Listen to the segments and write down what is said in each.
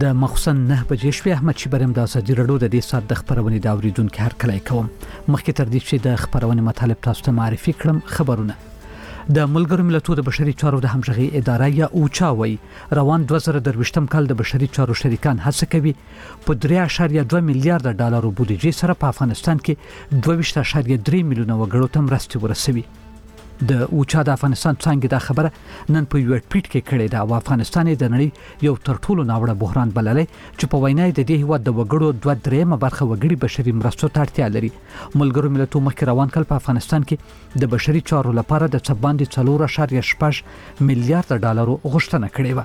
د مخصن 9 بجې شپې احمد شیبرم د ازادي رادیو د دې سات د خبرونې د اوریدونکو هر کله کوم مخکې تر دې چې د خبرونې مطالب تاسو ته معرفي کړم خبرونه د ملګرو ملتونو د بشري چارو د همغږي اداره یا اوچا وای روان 2023م کال د بشري چارو شریکان هڅه کوي په 3.2 میلیارډ ډالر بودیجه سره په افغانستان کې 22.3 میلیونه وګړو ته مرستې ورسوي د اوچا د افغانستان څنګه د خبره نن په یو ټویټ کې کړې ده او افغانستان د نړۍ یو تر ټولو ناوړه بحران بللی چې په وینا د دې هیواد د وګړو 2.3 برخه وګړي بشري مرستو ته اړتیا لري ملګرو ملتونو مخکې روان کال په افغانستان کې د بشري چارو لپاره د څباندې 4.6 میلیارډ ډالر غوښتنه کړې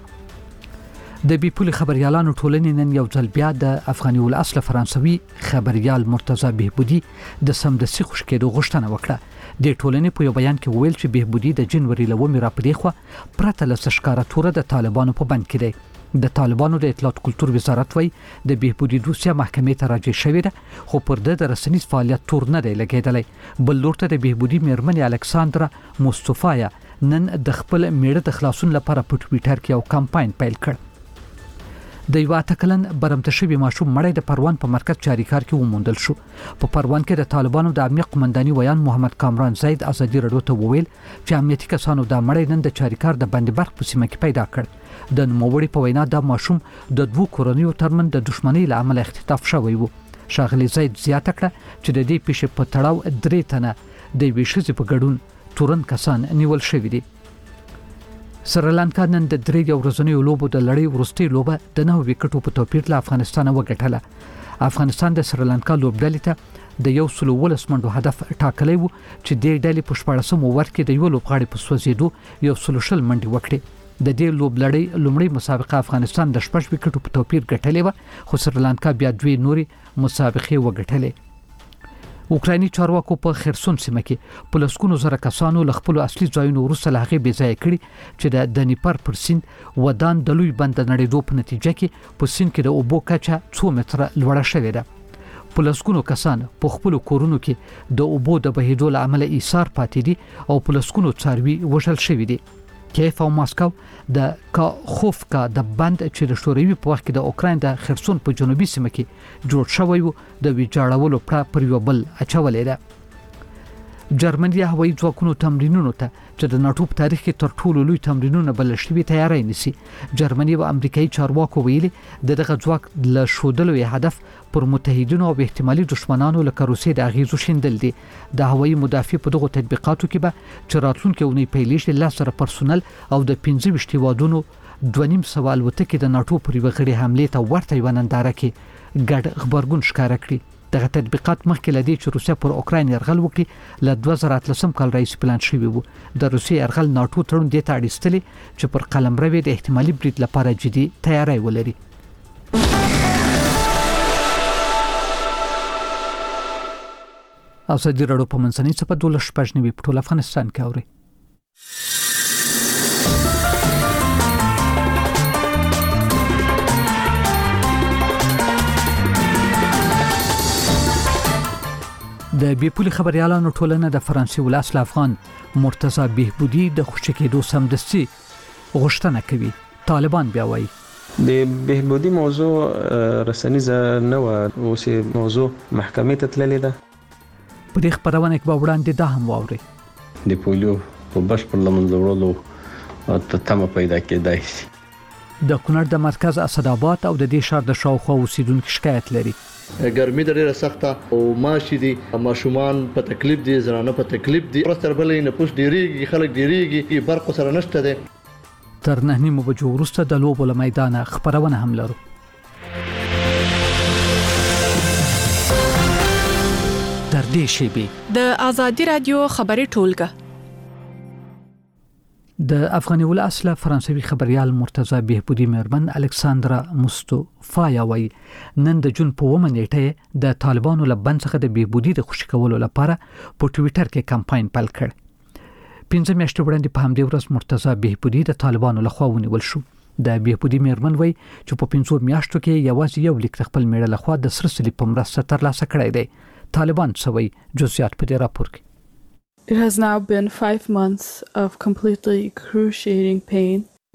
و د بیپول خبريالانو ټولنې نن یو ځل بیا د افغاني ول اصل فرانسوي خبريال مرتضی بهبودي د سمدسي خوش کېدو غوښتنه وکړه د ټولنې په یو بیان کې ویل چې بهبودي د جنوري لومې را پدې خو پرته له سشکاره توره د طالبانو په بند کې دی د طالبانو د اطلاعات کلتور وزارت وای د بهبودي دوسیه محکمې ته راجع شوې ده خو پر د رسنیز فعالیت تور نه دی لګیدلی بل لورته د بهبودي میرمن الکساندرا مصطفی نن د خپل میړه د خلاصون لپاره په ټویټر کې یو کمپاین پیل کړ د یو اتکلن برمته شوی ماشوم مړی د پروان په مرکز چاریکار کې وموندل شو په پروان کې د طالبانو د امنیت قومنداني ویان محمد کامران زید ازادي رادیو ته وویل چې امنیتي کسانو د مړی نن د چاریکار د بندبرغ په سیمه کې پیدا کړ د نوموړي په وینا د ماشوم د دوه کورنیو ترمن د دښمنۍ له امله اختطاف شوی وو شاغلي زید زیاته کړه چې د دې پیښې په تړاو 3 تنه د ویشزي په ګډون تورن کسان نیول شوی دي سریلانکا نن د 3 ورځنیو لوبو د لړۍ ورستۍ لوبه د 9 وکټو په توپیر له افغانستان وګټله افغانستان د سریلانکا لوبډلې ته د 110 منډو هدف ټاکلی وو چې د ډلې په 14 اوور کې د یو لوبغاړي په سوځېدو 130 منډې وکړې د دې لوبلړۍ لومړی مسابقه افغانستان د 6 وکټو په توپیر ګټلې و خو سریلانکا بیا دوی نوري مسابقې وګټلې اوکرایني چارواکو په خرسون سیمه کې په لسکونو زره کسانو ل خپل اصلي ځایونو وروسته له بې ځای کړي چې د دنیپر پر سیند ودان د لوی بند نړیدو په نتیجه کې په سیند کې د اوبو کچه 2 متره لوړه شوې ده په لسکونو کسان په خپل کورونو کې د اوبو د بهیدو له امله ایثار پاتې دي او په لسکونو څاروي وژل شوي دي کیف او ماسکو د کاخوفکا د بند چې د شوروي په وخت کې د اوکراین د خرسون په جنوبي سیمه کې جوړ شوی وو د ویجاړولو پر یو بل اچولې ده جرمني هوایي ځواکونو تمرینونو ته چې د ناتو په تاریخ کې تر ټولو لوی تمرینونه بل شوي تیاری نسی جرمني او امریکایي چارواکو ویلي دغه ځواک له شودلو هدف پر متحدینو او احتمالي دشمنانو لکه روسیې د اغیزو شیندل دي د هوایي مدافع په دغه تطبیقاتو کې به چراتلونکو ونی پیلیش له سره پرسونل او د 15 وادونو 2.5 سوال وته کې د ناتو پر وغړي حمله ته ورته وننداره کې ګډ خبرګون ښکارا کړی دغه تطبیقات مخکې لدی چې روسیا پر اوکراین يرغل وکړي ل 2013 کال رئیس پلان شوی وو د روسیا يرغل ناتو تړون د تاړیستلې چې پر قلمرو د احتمالي برید لپاره جدي تیاری ولري ازادي رادیو په منځنۍ صفه 12 په ټول افغانستان کې اوري د بیپول خبريالانو ټولنه د فرانسوي ول اصل افغان مرتضی بهبودي د خوشکېدو سمدستي غوښتنه کوي طالبان بیا وایي د بهبودي موضوع رسنیز نه و او سي موضوع محکمې ته تللې ده په دې خبرونه کې به وړاندې ده هم واوري د پولیو په بشپړ لمنځورولو ته تمه پیدا کېدای شي د کونړ د مرکز اسداباد او د دې شهر د شاوخوا اوسیدونکو شکایت لري ګرمي ډیره سخته او ماشي دي ماشومان په تکلیف دي زنانه په تکلیف دي پرستر بلې نه پوښ ډیریږي خلک ډیریږي برق سره نشته دي تر 9 بجو وروسته د لوبو له میدان خبرونه هم لرو در دې شی د ازادي رادیو خبري ټولګه د افغاني ول اصله فرانسوي خبريال مرتضی بهبودي میرمن الکساندرا مصطفی وای نن د جون په ومنېټه د طالبانو لبن څخه د بهبودي د خوشی کولو لپاره په ټویټر کې کمپاین پیل کړ 15 میاشتې وړاندې په همدې ورځ مرتضی بهبودي د طالبانو لخوا ونیول شو د بهبودي میرمن وای چې په 15 میاشتو کې یوازې یو لیک خپل میړه لخوا د سر سلی په مرسته ترلاسه کړی دی طالبان سوي جزئیات په دې راپور کې It has now been 5 months of completely excruciating pain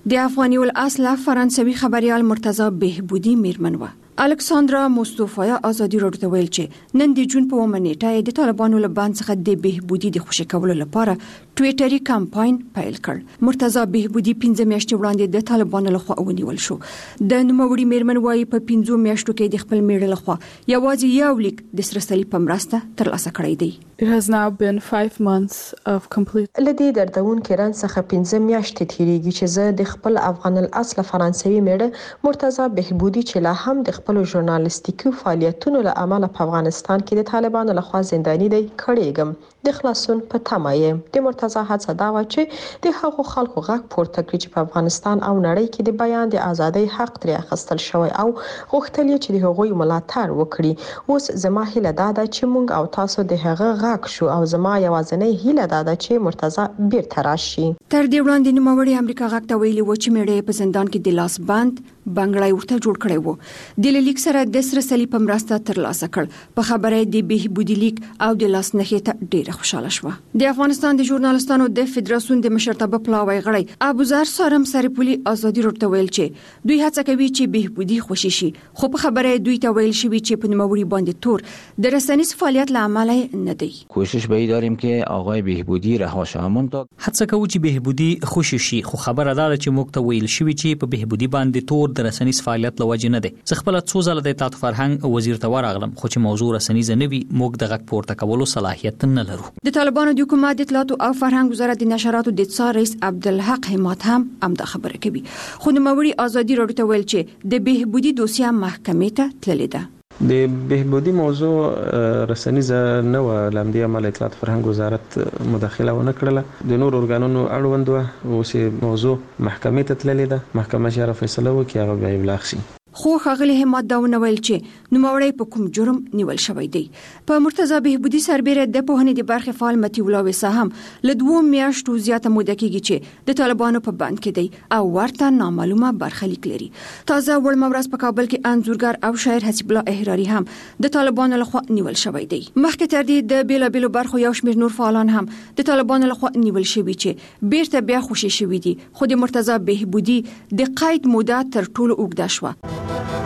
د افغاني الاصل فرانسوي خبريال مرتضی بهبودي میرمن و الکساندرا مصطفی ازادي راډیو ته ویل چې نن د جون په ومنېټه د طالبانو له بند څخه د بهبودي د خوشی کولو لپاره ټویټري کمپاین پیل کړ. مرتضی بهبودي 15 میاشتې وړاندې د طالبانو لخوا ونیول شو. د نوموړي میرمن وايي په 15 میاشتو کې د خپل میړه لخوا یوازې یو لیک د سره صلیب په مرسته ترلاسه کړی دی. It has now been 5 months of complete. لدی دردون کېران څخه 15 میاشتې تیریږي چې زه د خپل افغان الاصل فرانسوي میړه مرتضی بهبودي چې لا هم د خپل ژورنالیستیکي فعالیتونو له امله په افغانستان کې د طالبانو لخوا زنداني دی کړیږم. د خلاصون په تمایم د مرتضی هڅه دا و چې د هغو خلکو غږ پورته کړي چې په افغانستان او نړۍ کې د بیان د ازادۍ حق ترې اخیستل شوی او غوښتل چې د هغوی ملاتړ وکړي. اوس زما هیله دا ده چې موږ او تاسو د هغه غږ شو او زما یوازینۍ هیله دا ده چې مرتضی بیرته راشي. تر دې وړاندې نوموړي امریکا غږ ته ویلي و چې میړه په زندان کې د لاس بند بنگړای ورته جوړ کړی و. د لیک سره د سره صلیب په مرسته ترلاسه کړ. په خبره د بهبودي لیک او د لاس نښې ته ډیره خوشاله شوه. د افغانستان د ژورنالستانو د فدراسیون د مشرتابه پلاوی غړی ابوزار سارم سریپولي ازادي راډیو ته ویل چې دوی هڅه کوي چې بهبودي خوشی شي، خو په خبره دوی ته ویل شوی چې په نوموړي باندې تور د رسنیز فعالیت له امله نه دی. کوشش به داریم که آقای بهبودی رها شه. همونطور هڅه کوو چې بهبودي خوشی شي، خو خبره ده چې موږ ته ویل شوی چې په بهبودي باندې تور د رسنیز فعالیت لوجه نه دی. زه خپل څو ځله د اطلاعات فرهنګ وزیر ته ورغلم، خو چې موضوع رسنیز نه وي موږ د غږ پورته کولو صلاحیت نه لرو. د طالبانو د حکومت د اطلاعات او فرهنګ وزارت د نشراتو د څار رئیس عبدالحق حماد هم امدا خبره کوي. خو نوموړي ازادي راډیو ته ویل چې د بهبودي دوسیه محکمې ته تللې ده. د بهبودي موضوع رسنیز نه و، لامدی عمل اطلاعات فرهنګ وزارت مداخله ونه کړله. د نور ارګانونو اړوند و اوس موضوع محکمې ته تللې ده. محکمه چې فیصله وکړي هغه به ابلاغ شي. خو خغلی حماد دا ونویل چې نوموړی په کوم جرم نیول شوی دی. په مرتضی بهبودي سربېره د پوهنې د برخې فعال متی الله وسا هم له 2 میاشتو زیاته موده کېږي چې د طالبانو په بند کې دی او ورته نامعلومه برخلیک لري. تازه وړمه ورځ په کابل کې انځورګر او شاعر حسیب الله احراري هم د طالبانو لخوا نیول شوی دی. مخکې تر دې د بیلابیلو برخو یو شمېر نور فعالان هم د طالبانو لخوا نیول شوي چې بیرته بیا خوشي شوي دي، خو د مرتضی بهبودي د قید موده تر ټولو اوږده شوه.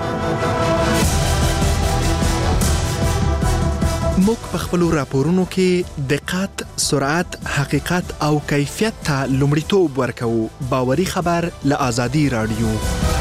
موږ په خپل راپورونو کې دقت، سرعت، حقیقت او کیفیت ته لومړیتوب ورکوو. باوري خبر له آزادي راډیو.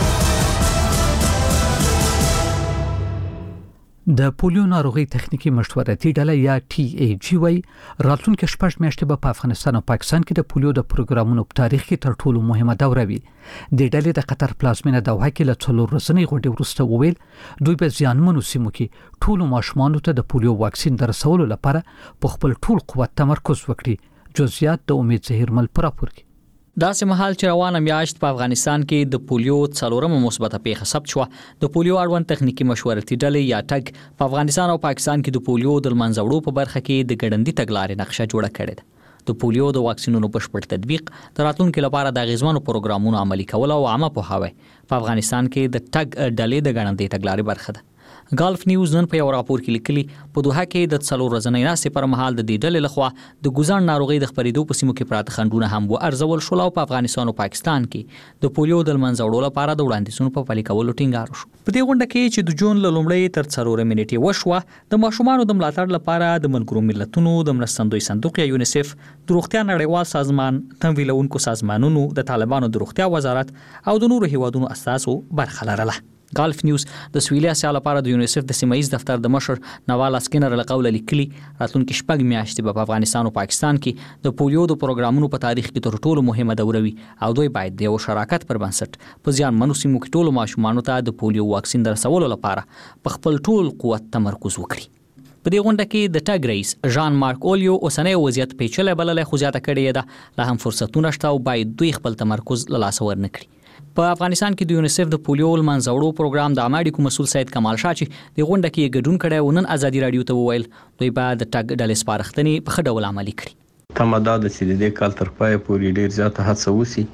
د پولیو ناروغي تخنیکی مشورتي ډله یا TAGY راتلونکي 6 میاشتې په افغانستان او پاکستان کې د پولیو د پروګرامونو په تاریخ کې تر ټولو مهمه دوره وي. د ډلې د قطر پلازمینه دوحه کې له 4 ورځې غونډې وروسته وویل دوی په ځانمنو سیمو کې ټولو ماشومانو ته د پولیو واکسین درسولو لپاره په خپل ټول قوت تمرکز وکړي. جزئیات د امید زهیرمل پر راپور کې. داسې مهال چې روانه میاشت په افغانستان کې د پولیو 4مه مثبته پیښه ثبت شوه، د پولیو اړوند تخنیکی مشورتي ډلې یا ټګ په افغانستان او پاکستان کې د پولیو د منځوړو په برخه کې د ګړندۍ تګلارې نقشه جوړه کړې ده. د پولیو د واکسینونو بشپړ تطبیق د راتلونکو لپاره د غیزمنو پروګرامونو عملي کول او عامه پوهاوی په افغانستان کې د ټګ ډلې د ګړندۍ تګلارې برخه ده. ګالف نیوز نن په یو راپور کې لیکلي په دوحه کې د 4 ورځې ناستې پر مهال د دې ډلې لخوا د ګوزان ناروغي د خپرېدو په سیمو کې پراته خنډونه هم وارزول شول او په افغانستان او پاکستان کې د پولیو د منځوړو لپاره د وړاندیزونو په پلي کولو ټینګار وشو. په دې غونډه کې چې د جون له لومړۍ تر 4 منېټې وشوه، د ماشومانو د ملاتړ لپاره د ملګرو ملتونو د مرستندوی صندوق یا یونیسف، د روغتیا نړیوال سازمان، تمویلونکو سازمانونو، د طالبانو د روغتیا وزارت او د نورو هیوادونو اساسو برخه لرله. ګالف نیوز د سویلي اسیا لپاره د یونیسف د سیمایي دفتر د مشر نوال اسکینر له قوله لیکلي راتلونکي 6 میاشتې په افغانستان او پاکستان کې د پولیو د پروګرامونو په تاریخ کې تر ټولو مهمه دوره وي او دوی باید د یو شراکت پر بنسټ په ځانمنو سیمو کې ټولو ماشومانو ته د پولیو واکسین درسولو لپاره په خپل ټول قوت تمرکز وکړي. په دې غونډه کې د ټګ رئیس ژان مارک اولیو اوسنۍ وضعیت پیچلې بللې خو زیاته کړې ده، لا هم فرصتونه شته او باید دوی خپل تمرکز له لاسه ورنکړي. په افغانستان کې د یونیسف د پولیو منځوړو پروګرام د عامه اړیکو مسول سید کمال شاه چې د غونډه کې ګډون کړی و نن آزادي راډیو ته وویل دوی به د ټګ ډلې سپارښتنې په ښه ډول عملي کړي. تمه دا ده چې د دې کال تر پایه پورې ډېر زیاته هڅه وشي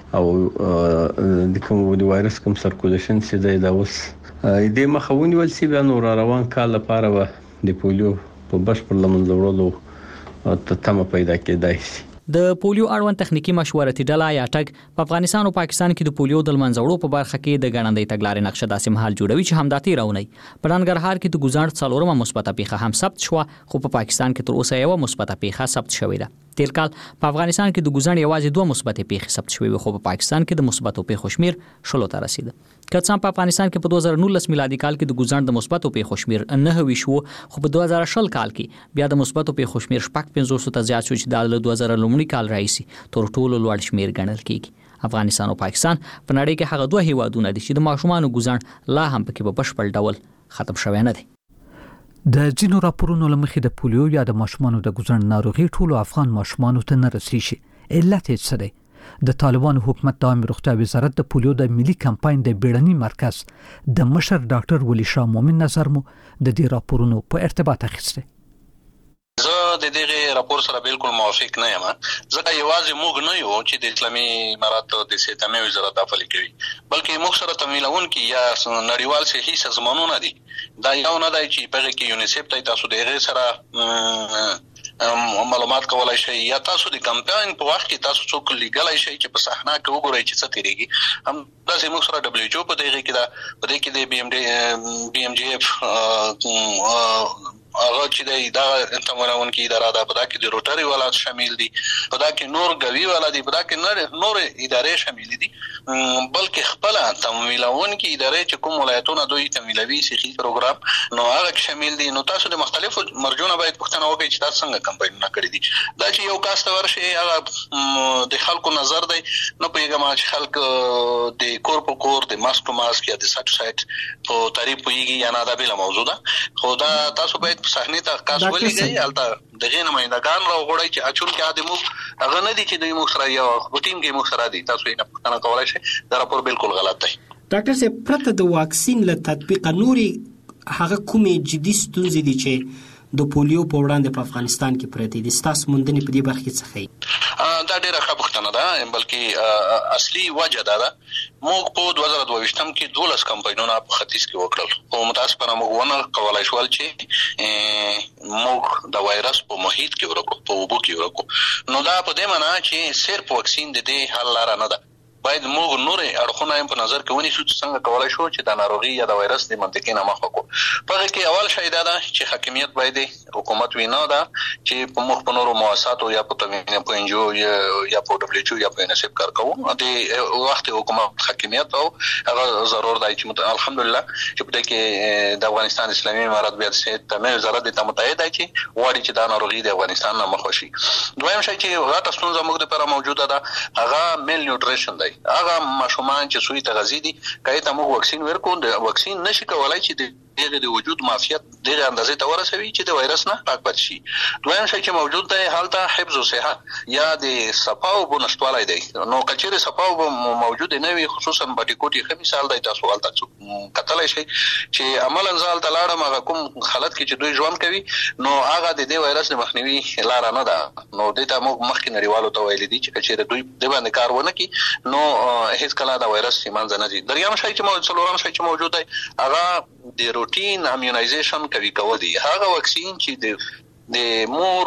او د کوم د وایرس کوم سرکولیشن چې دا اوس د مخه ونیول شي، بیا نو روان کال لپاره د پولیو په بشپړ له منځه وړلو تمه پیدا کېدای شي. د پولیو اړوند تخنیکی مشورتي ډله یا ټګ په افغانستان او پاکستان کې د پولیو د منځوړو په برخه کې د غړندې تګلارې نقشه داسې مهال جوړوي چې همداتي راونی په ننګرهار کې د ګزار څلورمه مثبته پیښه هم ثبت شو خو په پاکستان کې تر اوسه یو مثبته پیښه ثبت شوې ده تیر کال په افغانستان کې د ګزار یوازې دوه مثبته پیښې ثبت شوې خو په پاکستان کې د مثبتو پیښو شمیر 16 ته رسیده کڅام په افغانستان کې په 2019 میلادي کال کې د ګزار د مثبتو پیښو شمیر 9 شو خو په 2020 کال کې بیا د مثبتو پیښو شمیر 550 ته زیات شو چې د 2019 کال راځي تر ټولو لوړ شمیر ګڼل کیږي افغانستان او پاکستان په نړۍ کې هغه دوه هیوادونه دي چې د ماشومان ګزار لا هم پکې په بشپړ ډول ختم شوی نه دي د ځینو راپورونو لمخې د پولیو یا د ماشومان د ګزار ناروغي ټولو افغان ماشومان ته نه رسیږي علت یې څه دی د طالبانو حکومت د عامه روغتیا وزارت د پولیو د ملي کمپاین د بیړني مرکز د مشر ډاکټر ولی شاه مومن نظر مو د دې راپورونو په ارتباط اخیسته زه د دې راپور سره بالکل موافق نه یم ځکه یوازې موږ نه یو چې د اسلامي امارات د صحت وزارت داخلي کوي بلکې موږ سره تمویلون کې یا نړیوال صحي سازمانونه دي دا یو نه دی چې په کې یونیسف ته تاسو د غیر سره معلومات کولای شي یا تاسو د کمپاین په وخت کې تاسو څوک لیګلای شي چې په صحنه کې وګورئ چې څه تیریږي هم داسې موږ سره WHO په دغه کې دا په دې کې د BMGF هغه چې دا تمرون کې اداره ده په دا کې د روټري ولات شامل دي په دا کې نور غوي ولا دي په دا کې نور ادارې شامل دي بلکې خپل تمویلون کې ادارې چې کوم ولایتونه دوی تمویلوي صحي پروګرام نو هغه شامل دي نو تاسو د مختلفو مرجونه باید پوښتنه وکړئ چې تاسو څنګه کمپاینونه کړی دي دا چې یو کاست ورشي هغه د خلکو نظر دی نو په هغه چې خلک د کور په کور د ماسک یا د سټ په تعریف ویږي یا نه دا بل موضوع ده خو دا تاسو باید صحنه ته کاس ولګي البته دغه نمائندگان راغړی چې اچول کې ادمو هغه نه دي چې دوی مخسره یو ټیم کې مخسره دي تاسو یې نه پوښتنه کولای شئ دا راپور بالکل غلط دی ډاکټر صاحب پرته د واکسین له تطبیق نوري هغه کومې جدي ستونزې دي چې د پولیو په وړاندې په افغانستان کې پرته دي ستاسو مونډنې په دې برخه کې څه خي دا ډیره ښه پوښتنه ده بلکې اصلي وجه دا ده موږ په 2022 کې 12 کمپاینونه په ختیځ کې وکړل او متاسفانه موږ ونه کولای شو چې موږ د وایرس په محیط کې ورکو په وبو کې ورکو نو دا په دې معنی چې صرف واکسین د دې حل لاره نه ده باید موږ نور اړخونه په نظر کې ونیسو چې څنګه کولای شو چې د ناروغي یا د وایرس د منطقې نه مخ وکړو په کې اول شی دا ده چې حاکمیت باید حکومت وینا ده چې په مخ په نورو مؤسساتو یا په تموین په انجو یا په WHO یا په NSF کار کوو د وخت حکومت حاکمیت او هغه ضرور دی چې الحمدلله چې په کې د افغانستان اسلامي امارات بیا د تمام وزارت د متحد دی چې وړي چې د ناروغي د افغانستان نه مخ شي دویم شی چې هغه تاسو زموږ لپاره موجوده ده هغه میل نیوټریشن دی هغه ماشومان چې سوی تغذی دي کله ته موږ واکسین ورکو د واکسین نشي کولای چې د وجود معافیت دغه اندازې ته ورسوي چې د وایرس نه پاک پاتې شي دویم شی چې موجود دی حالت حفظ او صحت یا د صفاو بنشتوالای دی نو کچېره صفاو موجود نه وي خصوصا بټیکوټي خو مثال دی تاسو ولته کتلای شي چې عملاً ځال تلاړم هغه کوم حالت کې چې دوی ژوند کوي نو هغه د دې وایرس د مخنیوي لار نه ده نو د ته موږ مخکې نړیوالو ته ویل دي چې کچېره دوی د باندې کار ونه کوي نو هیڅ کله دا وایرس سیمانځ نه دي دریم شی چې موجود دی هغه د روټین امونایزیشن کوي کول دي هغه واکسین چې د مور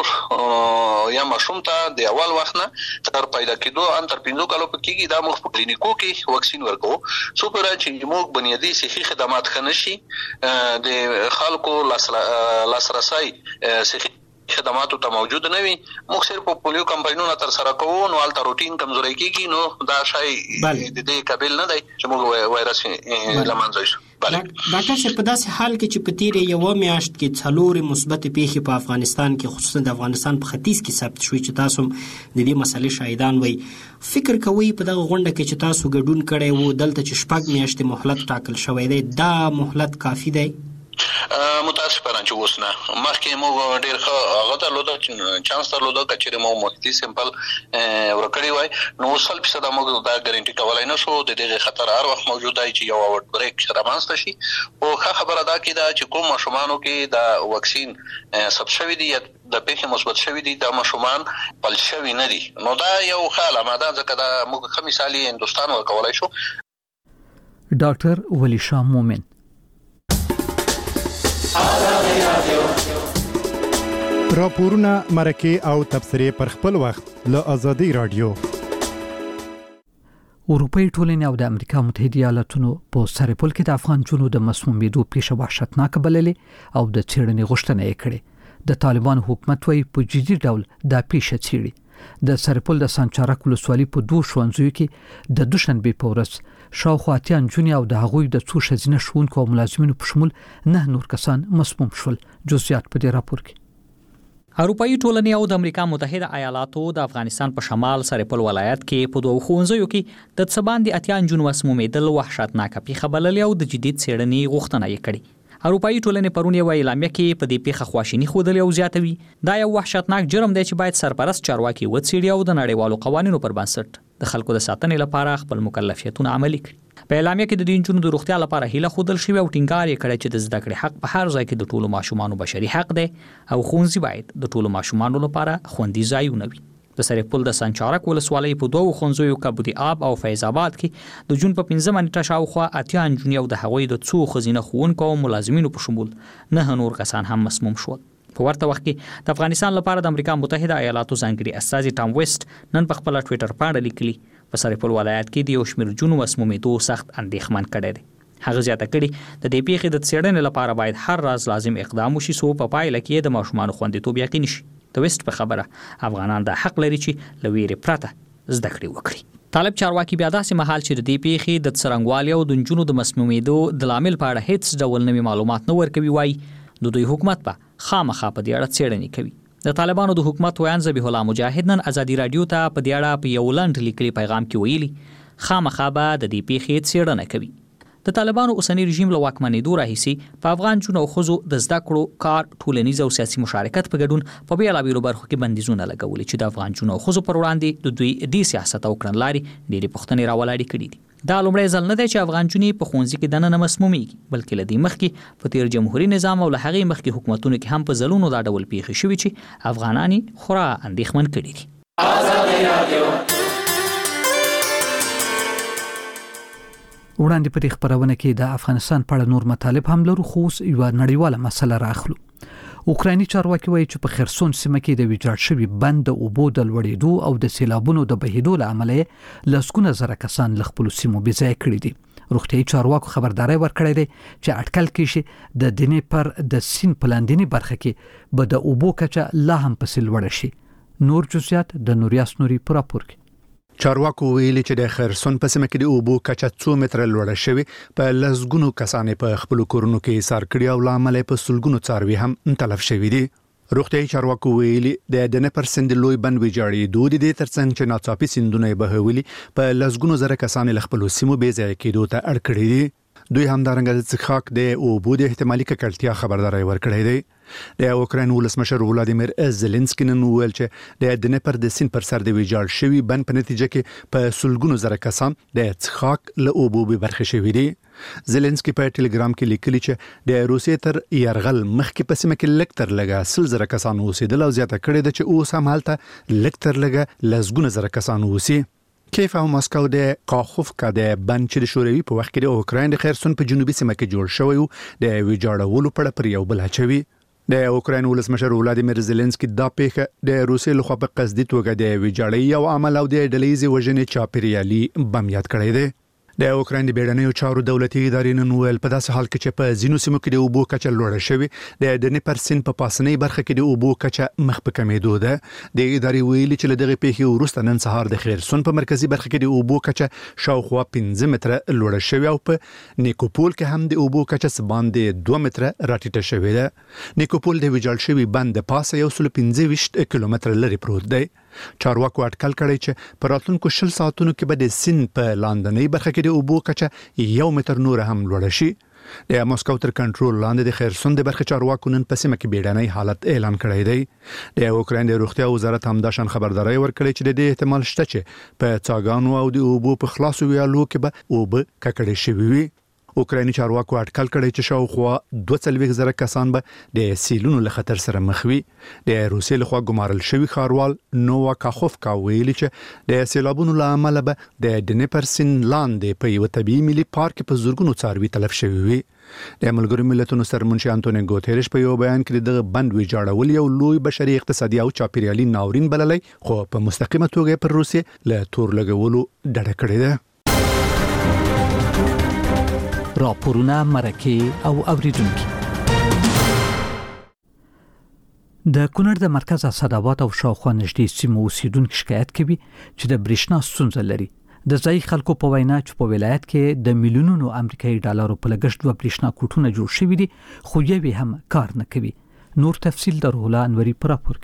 یا ماشوم ته د اول وخت نه تر پیدا کېدو ان تر 5 کالو پکې دا مخ په کلینیکو کې واکسین ورکو سوپر چې موږ بنیادی صحي خدمات خنشي د خلکو لاسرسي صحي خدماتو ته موجود نه وي موږ صرف په پولیو کمپاینونو تر سره کوو نو الته روټین کمزوري کیږي نو دا شای د دې قابل نه دی چې موږ وایرس لمنځو شو ډاکټر صاحب په داسې حال کې چې په تیرې یو میاشت کې څلور مثبت پیښې په افغانستان کې خصوصا د افغانستان په ختیځ کې ثبت شوې چې تاسو د دې مسلې شاهدان وي فکر کوي په دغه غونډه کې چې تاسو ګډون کړی وو دلته چې شپږ میاشتې مهلت ټاکل شوی دی دا مهلت کافي دی متاسفانه چې وسنه مخکې موږ ډېر ښه هغه درلوده چانس درلوده چې موږ محیطي سیمپل ورکړی وای نو 100% موږ دا ګارانټي کولای نه شو د دې خطر هر وخت موجود دی چې یو اوټ بریک رامنځته شي او ښه خبره ده چې کوم ماشومانو کې دا واکسین ثبت شوی دی د پیښې مثبت شوی دي د ماشومان بل شوی نه دي نو دا یو ښه علامه ده ځکه دا موږ ښه مثال هندستان ورکولای شو ډاکټر ولی شاه مومن راپورونه مرکه او تبصرې پر خپل وخت له آزادي رادیو. اروپאי ټولنې او د امریکا متحده ایالاتونو په سرپل کې د افغان جنو د مسمومیدو پیښه وحشتناک بللې او د څېړنې غوښتنه یې کړې. د طالبان حکومت وايي په جدي ډول دا پیښه څېړي. د سرپل د سانچارک ولسوالۍ په 2 ښوونځیو کې د دوشنبه په ورځ شاوخوا 80 جنې او د هغوی د څو ښځینه ښوونکو او ملازمینو په شمول 9 نور کسان مسموم شول. جزئیات په دې راپور کې. اروپאי ټولنې او د امریکا متحده ایالاتو د افغانستان په شمال سرپل ولایت کې په 2 ښوونځیو کې د څباندې 80 جون مسمومیدل وحشتناک پیښه بللې او د جدید څېړنې غوښتنه یې کړې. اروپאי ټولنې پرون یو اعلامیه کې په دې پیښه خواشینی خوده او زیاتوي. دا یو وحشتناک جرم دی چې باید سرپرست چارواکي وڅېړي او د نړیوالو قوانینو پر بنسټ د خلکو د ساتنې لپاره خپل مکلفیتونه عملي کړي. په اعلامیه کې د دینجونو د روغتیا لپاره هیله خودل شوی او ټینګار یې کړی چې د زده کړې حق په هر ځای کې د ټولو ماشومانو بشري حق دی او ښوونځي باید د ټولو ماشومانو لپاره خوندي ځایونه وي. د سرپل د سانچارک ولسوالۍ په 2 ښوونځیو کبودي آب او فیض آباد کې د جون په 15 نیټه شاوخوا 80 جون او د هغوی د څو ښځینه ښوونکو او ملازمینو په شمول 9 نور کسان هم مسموم شول. په ورته وخت کې د افغانستان لپاره د امریکا متحده ایالاتو ځانګړي استازي ټام ویسټ نن په خپل ټوئیټر باندې لیکلي په سرپل ولایت کې د یو شمېر جنو مسمومیدو سخت اندېښمن کړی دی. هغه زیاته کړي د دې پیښې د څېړنې لپاره باید هر راز لازم اقدام وشي سو په پایله کې د ماشومانو خوندیتوب یقیني شي. د ویسټ په خبره افغانان د حق لري چې له ویرې پرته زده کړې وکړي. طالب چارواکي بیا داسې مهال چې د دې پیښې د څرنګوالي او د جنونو د مسمومیدو د لامل په اړه هیڅ ډول نوي معلومات نه ورکوي وایي د دوی حکومت په خامخا په دې اړه څېړنې کوي. د طالبانو د حکومت ویان ذبیح الله مجاهد نن ازادي رادیو ته په دې اړه په یو لنډ لیکلي پیغام کې ویلي خامخا به د دې پیښې څېړنه کوي. د طالبانو اوسنی رژیم له واکمنېدو راهیسې په افغان جنو او ښځو د زده کړو کار ټولنیز او سیاسي مشارکت په ګډون په بیلابیلو برخو کې بندیزونه لګولي چې د افغان جنو او ښځو پر وړاندې د دوی د سیاست او کړنلارې ډېرې پوښتنې راولاړې کړي دي. دا لومړی ځل نه دی چې افغان جنې په ښوونځي کې دننه مسمومیږي بلکې له دې مخکې په تیر جمهوریت نظام او له هغې مخکې حکومتونو کې هم په ځلونو دا ډول پیښې شوي چې افغانان خورا اندېښمن کړي دي. وړاندې په دې خبرونه کې د افغانستان په اړه نور مطالب هم لرو خو اوس یو نړیواله مسله راخلو. اوکرایني چارواکي وایي چې په خرسون سیمه کې د ویجاړ شوي بند د اوبو د لوړېدو او د سیلابونو د بهیدو له امله لسګونه زره کسان له خپلو سیمو بېځایه کړي دي. روغتیايي چارواکو خبرداری ورکړی دی چې اټکل کېږي د دنیپر د سیند په لاندینۍ برخه کې به د اوبو کچه لا هم پسې لوړه شي. نور جزئیات د نوریاس نوري په راپور کې. چارواکو ویلي چې د خرسون په سیمه کې د اوبو کچه 2 متره لوړه شوې په لسګونو کسانې په خپل کورونو کې ایثار کړي او لامل په سلګونو څاروي هم تلف شوي دي. روغتیايي چارواکو ویلي د دنیپر سیند لوی بند ویجاړي دوی د ترڅنګ چې ناڅاپي سیندونه بهولي په لسګونو زره کسانې له خپل سیمو بېځایه کېدو ته اړ کړي دي. دوی همدارنګه د څښاک د اوبو د احتمالي ککړتیا خبرداري ورکړې ده. د اوکراین ولسمشر ولادیمیر زيلنسکي نن ویل چې د دنیپر د سیند پر سر د ویجاړ شوي بند په نتیجه کې په سلګونو زره کسان د څښاک له اوبو به برخه شوي دي. زيلنسکي په ټلګرام کې لیکلي چې د روسیې تر يرغل مخکې په سیمه کې لکتر لګا 100 زره کسان اوسېدل او زیاته کړې ده چې اوس هم هلته لکتر لګا لسګونه زره کسان اوسي. کیف او مسکو د قاخوفکا د بند چې د شوروي په وخت کې د اوکراین د خرسون په جنوبي سیمه کې جوړ شوی و د ویجاړولو په اړه پر یو بل هڅوي. د اوکراین ولسمشر ولادیمیر زيلنسکي دا پیښه د روسیې لخوا په قصدي توګه د ویجاړۍ او عمل او د ډلېزي وژنې چاپیریالي بم یاد کړی دی. د اوکراین د بیړنیو چارو دولتي ادارې نن ویل په داسې حال کې چې په ځینو سیمو کې د اوبو کچه لوړه شوې د دنیپر سیند په پاسنۍ برخه کې د اوبو کچه مخ په کمیدو ده. د ادارې ویلي چې له دغه پیښې وروسته نن سهار د خرسون په مرکزی برخه کې د اوبو کچه شاوخوا 15 متره لوړه شوې او په نیکوپول کې هم د اوبو کچه باندې 2 متره راټیټه شوې ده. نیکوپول د ویجاړ شوي بند د پاسه 125 کیلومتره لري پروت دی. چارواکو اټکل کړی چې په راتلونکو 20 ساعتونو کې به د سیند په لاندنۍ برخه کې د اوبو کچه 1 متر نور هم لوړه شي. د مسکو تر کنټرول لاندې د خرسون د برخه چارواکو نن په سیمه کې بیړنی حالت اعلان کړی دی. د اوکراین د روغتیا وزارت هم دا شان خبرداري ورکړي چې د دې احتمال شته چې په څاګانو او د اوبو په خلاصو ویالو کې به اوبه ککړې شوي وي. اوکرایني چارواکو اټکل کړی چې شاوخوا 2,000 کسان به د سیلونو له خطر سره مخ وي. د روسیې لخوا ګمارل شوی ښاروال نووا کاخوفکا ویلي چې د سیلابونو له امله به د ډنیپر سیند لاندې په یو طبي ملي پارک په زورګونو څاروي تلف شوي وي. د ملګرو ملتونو سرمنشي انټونیو ګوتيريش په یو بیان کې دغه بند ویجاړول یو لوی بشري اقتصادي او چاپیریالي ناورین بللی، خو په مستقیمه توګه پر روسیې له تور لګولو ډډه کړې ده. راپورونه مرکه او اوریدونکو. د کونړ د مرکز اسداباد او شاوخوا نږدې سیمو اوسیدونکو شکایت کوي چې د برېښنا ستونزه لري. د ځای خلکو په وینا چې په ولایت کې د میلیونونو امریکایي ډالرو په لګښت دوه برېښنا کوټونه جوړ شوي دي، خو یې هم کار نه کوي. نور تفصیل د روح الله انوري پر راپور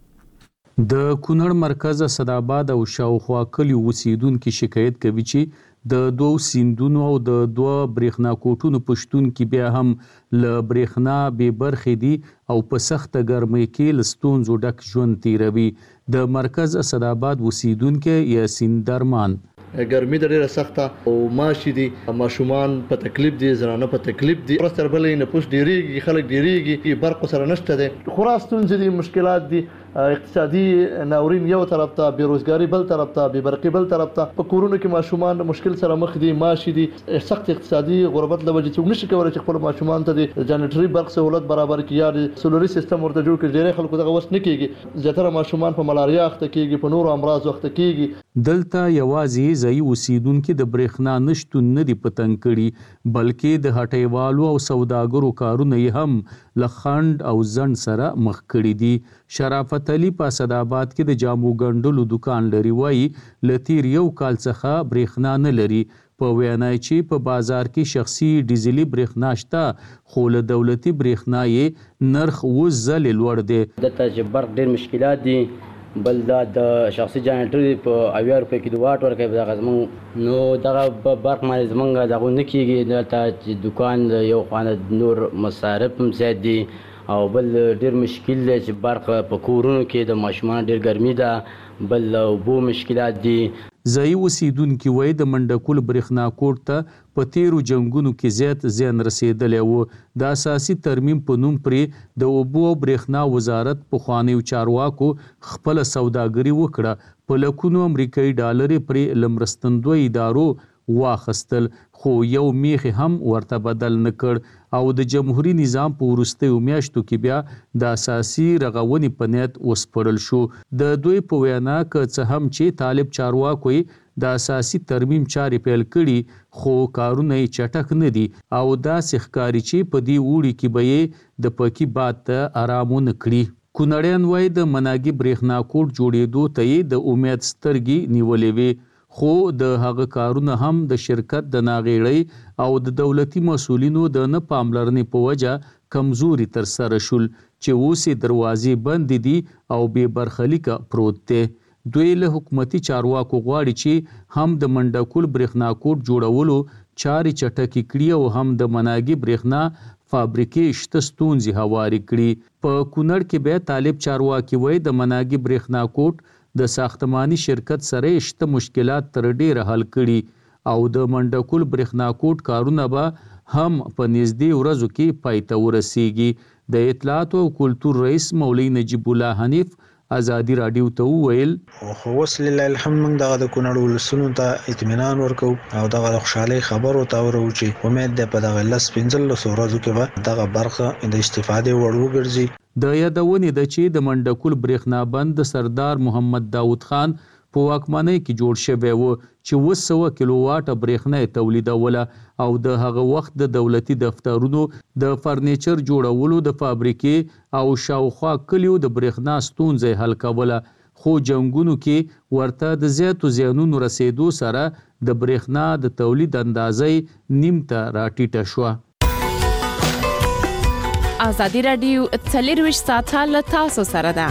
کې. د کونړ مرکز اسداباد او شاوخوا کلیو اوسیدونکو شکایت کوي چې د دوه سیندونو او د دوه برېښنا کوټونو پښتون کې بیا هم ل برېښنا به برخې دي او په سخت ګرمۍ کې لستونزو ډک ژوند تیروي. د مرکز اسداباد اوسیدونکو یاسین درمان ګرمي د ډیره سخته او ماشي دي، ماشومان په تکلیف دي، زنانه په تکلیف دي، پرستر بلې نه پوش ډیریږي، خلک ډیریږي، برق سره نشته دي، خراستون دي، مشکلات دي، اقتصادي ناورین یو طرف ته، بیروزګاری بل طرف ته، بې برقي بل طرف ته، په کورونو کې ماشومان مشکل سره مخ دي، ماشي دي، سخت اقتصادي غربت لوجه چې نشي کولای چې خپل ماشومان ته د جنریټري برق سہولت برابر کړي یا د سولري سیستم ورته جوړ کړي. ډیری خلکو دغه وس نه کیږي، زیاتره ماشومان په ملاریا اخته کیږي، په نورو امراض اخته کیږي. دلته یوازې ځای اوسیدونکو د برېښنا نشتون نه دی پتنګ کړي، بلکې د هټیوالو او سوداګرو کارونه یې هم لخند او ځند سره مخ کړي دي. شرافت علي په اسداباد کې د جامو ګنډلو دکان لري، وایي لتیر یو کال څخه برېښنا نه لري. په وینا چې په بازار کې شخصي ډیزلي برېښنا شته، خو له دولتي برېښنا یې نرخ وزل لوړ دی. دته چې برق ډېر مشکلات دي، بل دا د شخصي جنریټر په 80 روپۍ کې د واټ ورکوي، دغه زمونږ نو دغه برق باندې زمونږ دغه نه کېږي. دلته چې دکان یو خوانه نور مصارف هم زیات دي او بل ډېر مشکل دی چې برق په کورونو کې د ماشومان ډېر ګرمي ده، بل اوبو مشکلات دي. ځای اوسیدونکي وایي د منډکول برېښنا کوټ ته په تیرو جنګونو کې زیات زیان رسېدلی و. د اساسي ترمیم په نوم پرې د اوبو او برېښنا وزارت پخوانیو چارواکو خپله سوداګري وکړه، په لکونو امریکایي ډالرې پرې له مرستندویو ادارو واخیستل، خو یو میخ هم ورته بدل نه کړ او د جمهوریت نظام په وروستیو میاشتو کې بیا د اساسي رغونې په نیت وسپړل شو. د دوی په وینا که څه هم چې طالب چارواکو د اساسي ترمیم چارې پیل کړي، خو کارونه یې چټک نه دي او داسې ښکاري چې په دې اوړي کې به یې د پکې باد ته آرام ونه کړي. کونړیان وایي د مناګي برېښنا کوټ جوړېدو ته یې د امید سترګې نیولې وې، خو د هغه کارونه هم د شرکت د ناغېړۍ او د دولتي مسؤلینو د نه پاملرنې په وجه کمزوري تر سره شول چې اوس یې دروازې بندې دي او بې برخلیکه پروت دی. دوی له حکومتي چارواکو غواړي چې هم د منډکول برېښنا کوټ جوړولو چارې چټکې کړي او هم د مناګي برېښنا فابریکې شته ستونزې هوارې کړي. په کونړ کې بیا طالب چارواکي وایي د مناګي برېښنا کوټ د ساختماني شرکت سره شته مشکلات تر ډیره حل کړي او د منډکول برېښنا کوټ کارونه به هم په نږدې ورځو کې پای ته ورسیږي. د اطلاعات او کلتور رئیس مولوي نجیب الله حنیف ازادي رادیو ته وویل خو وسله الحمد من دغه د کونړ ولسونو ته اطمینان ورکو او دغه خوشحالي خبرو ته ورو چې امید ده په دغه 15 ورځو کې به دغه برخه د استفاده وړ وګرځي. د یادونې ده چې د منډکول برېښنا بند سردار محمد داود خان په واکمنۍ کې جوړ شوی و چې 200 کیلو واټه برېښنا یې تولیدوله او د هغه وخت د دولتي دفترونو د فرنیچر جوړولو د فابریکې او شاوخوا کلیو د برېښنا ستونزې حل کوله، خو جنګونو کې ورته د زیاتو زیانونو رسېدو سره د برېښنا د تولید اندازې نیم ته راټیټه شوه. ازادي رادیو 24 ساعته له تاسو سره ده.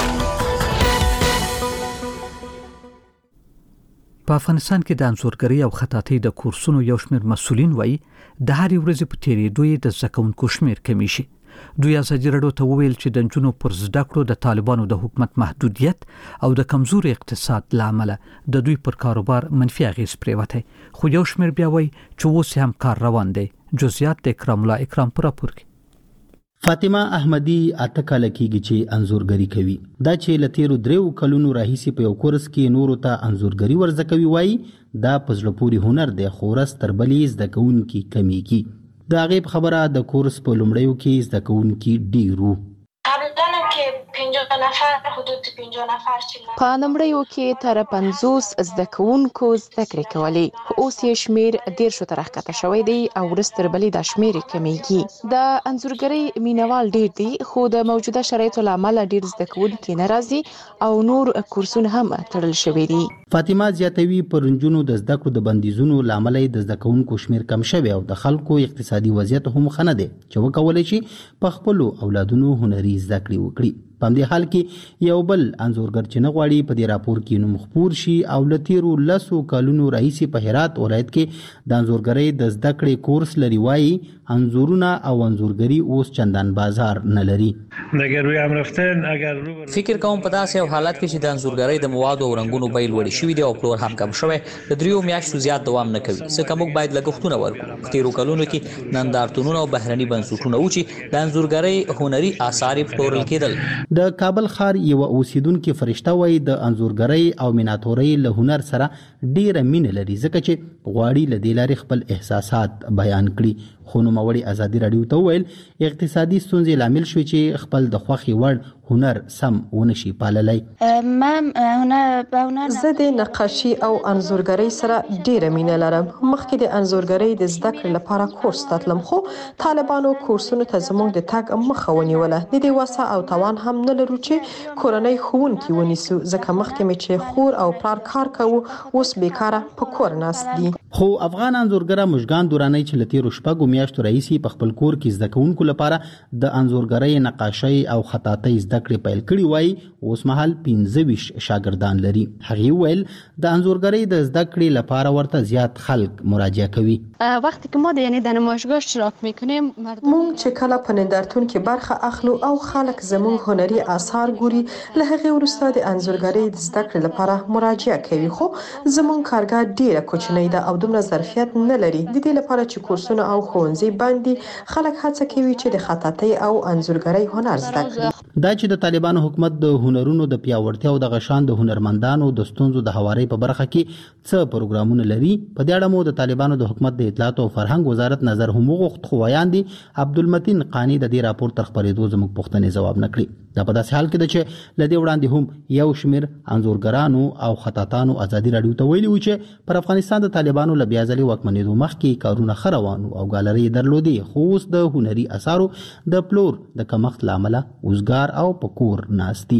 په افغانستان کې د انځورګرۍ او خطاطۍ د کورسونو یو شمېر مسؤلین وایي د هرې ورځې په تیریدو د زده کوونکو شمېر کمی شي. دوی ازادي راډیو ته وویل چې د نجونو پر زده کړو د طالبانو د حکومت محدودیت او د کمزوري اقتصاد لامل د دوی پر کاروبار منفي اغیز پریوته خو یو شمېر بیا وایي چې اوس هم کار روان دی. جزئیات د اکرام الله اکرام پر راپور کې. فاطمه احمدی اته کال کېږي چې انځورګری کوي. دا چې لتیرو 3 کلونو راهیسي په یو کورس کې نورو ته انځورګری ورزده کوي وایي دا پزړه پوری هنر دی خو ورځ تر بلې زده کوونکي کمیږي. دا غیب خبره د کورس په لومړیو کې زده کوونکي ډیرو په نمبريو کې تر 50 زده کوونکو زده کړې کولې اوس یې شمیر 10 تر راښکته شوی دی او ورستر بلې د شمیر کمیږي. د انځورګری مینوال ډیر دي خو د موجوده شرایطو لامل ډیر زده کوونکي ناراضي او نور کورسونه هم تړل شوی دي. فاطمه زیاتوي پر نجونو د زده کړو د بندیزونو لامل د زده کوونکو شمیر کم شوی او د خلکو اقتصادي وضعیت هم خنه دي چې وکولای شي په خپل اولادونو هنري زده کړې وکړي. په دې حال کې یو بل انځورګر چې نه غواړي په دې راپور کې نوم خپور شي او لتیرو 10 کلونو راهیسي په هرات ولایت کې د انځورګری د زده کړې کورس لري وایي انځورونه او انځورګری اوس چندان بازار نه لري. فکر کوم په داسې یو حالت کې چې د انځورګری د موادو او رنگونو بیل وړي شوی دی او پلور هم کم شوی د 3 میاشتو زیات دوام نه کوي. ځکه موږ باید لګښتونه ورکړو. تیرو کلونو کې نندارتونونه او بهرني بنسټونه و چې د انځورګری هنري آثار پلورل کېدل. د کابل ښار یو اوسیدونکو فرشته وای د انځورګری او میناتوري له هنر سره ډیره مینه لري ځکه چې غواړي له دې لارې خپل احساسات بیان کړي. خو نو موري ازادي راډیو ته ویل اقتصادي ستونزې لامل شوي چې خپل د خوخي وړ هنر سم ونشي پاللای. زه د نقاشي او انځورګری سره ډیره مینه لرم. مخکې د انځورګری د زده کړې لپاره کورس تلم خو طالبانو کورسونو ته زموږ د تګ مخه ونیوله. د دې وسه او توان هم نه لرو چې کورنۍ ښوونکي ونیسو ځکه مخکې مې چې خور او پلار کار کوو اوس بیکاره په کور ناست دي. خو افغان انځورګره مشګان دوراني چې لتیرو شپږو میاشتو رئیسي په خپل کور کې زده کوونکو لپاره د انځورګری نقاشي او خطاطۍ زده کړې پیل کړي وای اوس مهال 15 شاګردان لري. هغه ویل د انځورګری د زده کړې لپاره ورته زیات خلک مراجعه کوي. وقتی که ما یعنی در نمایشگاه اشتراک میکنیم مونږ چې کله په نندارتون کې برخه اخلو او خلک زموږ هنري آثار ګوري له هغه وروسته د انځورګری د زده کړې لپاره مراجعه کوي. خو زموږ کارګاه ډیره کوچنۍ ده او دومره ظرفیت نه لري. د دې لپاره چې کورسونه او ښوونځي باندې خلک هڅه کوي چې د خطاطۍ او انځورګری هنر زده کړي. دا چې د طالبانو حکومت د هنرونو د پیاوړتیا او د غشان د هنرمندانو د ستونزو د هواري په برخه کې څه پروګرامونه لري په دې اړه مو د طالبانو د حکومت د اطلاعات او فرهنګ وزارت نظر هم وغوښت خو وایاندې عبدالمتین قانی د دې راپور تر خبرېدو زموږ پوښتنې جواب نکړي. دا په داسې حال کې ده چې لدې وړاندې هم یو شمیر انځورګرانو او خطاطانو ازادي راډیو ته ویلي و چې پر افغانستان د طالبانو له بیا ځلې واکمنېدو مخکې کارونه ښه روان او ګالري درلودې خو اوس د هنري اثارو د پلور د کمښت لامل اوسګار او پکور ناستي.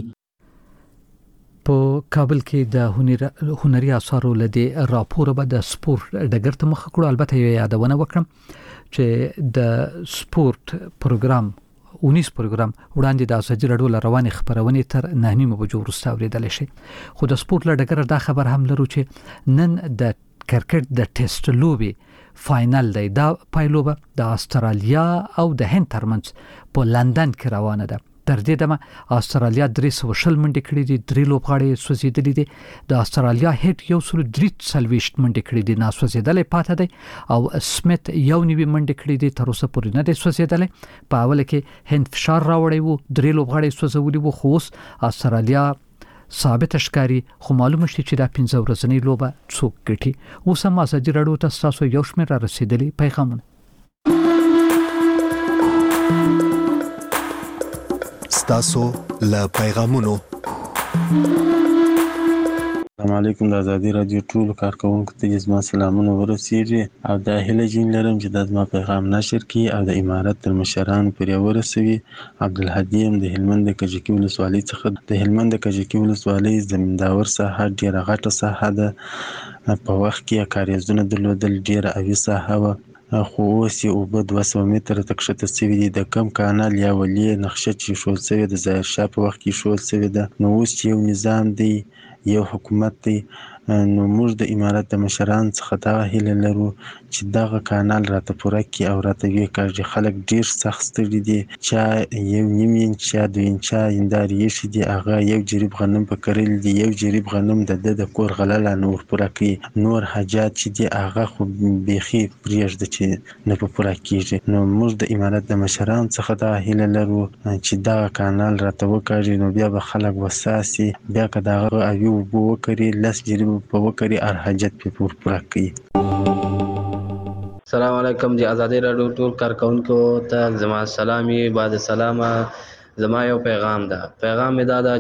په کابل کې د هنري اثارو لدی راپور به د سپورت ډګر ته مخ کړو. البته یو یادونه وکړم چې د سپورت پروګرام 19 پروګرام وړاندې د ازادي راډیو رواني خبرونه تر 9:30 بجو وروسته اوریدل شي. خو د سپورت لډګر دا خبر هم لرو چې نن د کرکټ د ټیسټ لوبي فائنل دی. دا پایلوبه د استرالیا او د هند ترمنځ په لندن کې روانه ده. تر دې دمه استرالیا 300 منډې کړې دي. 3 لوبغاړي سوځېدلې دي. د استرالیا هټ 130 منډې کړې دي نه سوځېدلې پاتې دي او سمت 1 منډې کړې دي تر اوسه پورې نه دي سوځېدلې. په اول کې هند فشار راوړی وو 3 لوبغاړي سوځولي وو خو اوس استرالیا ثابت ښکاری خو معلومه شي چې دا 15 ورځنۍ لوبه څوک ګټي. اوس هم ازادي راډیو ته تاسو یو شمېر را رسیدلی پیغامونه. ستاسو له پیغامونو. السلام علیکم. د ازادي راډیو ټول کارکونکو ته زما سلامونه ورسیږي او د هیله جین لرم چې د زما پیغام نشر کړي او د امارت تر مشرانو پورې ورسوي. عبدالهادي د هلمند د کجکي ولسوالۍ څخه. د هلمند د کجکي ولسوالۍ زمینداور ساحه ډیره غټه ساحه ده. په وخت کې کاریزونه درلودل ډیره اوي ساحه وه خو اوس یې اوبه 200 متره ته کښته سوي دي. د کم کانال یا ولې نقشه چې ایښودل سوې د ظاهر شاه په وخت کې ایښودل سوې ده. نو اوس یو نظام دی یو حکومت دی نو موږ د امارت د مشران څخه دا هیله لرو چې دغه کانال راته پوره کړي او راته ویې کاږي. خلک ډیر سخت ستړي دي، چا 1.5 انچ یا 2 انچه هندارې ایښي دي، هغه یو جریب غنم په کرلي دي، یو جریب غنم د کور غله لا نه ورپوره کوي، نور حاجات چې دي هغه خو بیخي پرېږده چې نه په پوره کېږي. نو موږ د امارت د مشران څخه دا هیله لرو چې دغه کانال راته وکاږي، نو بیا به خلک وساسي، بیا که دغه اوی اوبه وکړي 10 جریب په وکړي هر حاجت پې پوره کوي. السلام علیکم د ازادي راډیو ټول کارکونکو ته زما سلامي. بعد سلامه زما یو پیغام ده. پیغام مې دا ده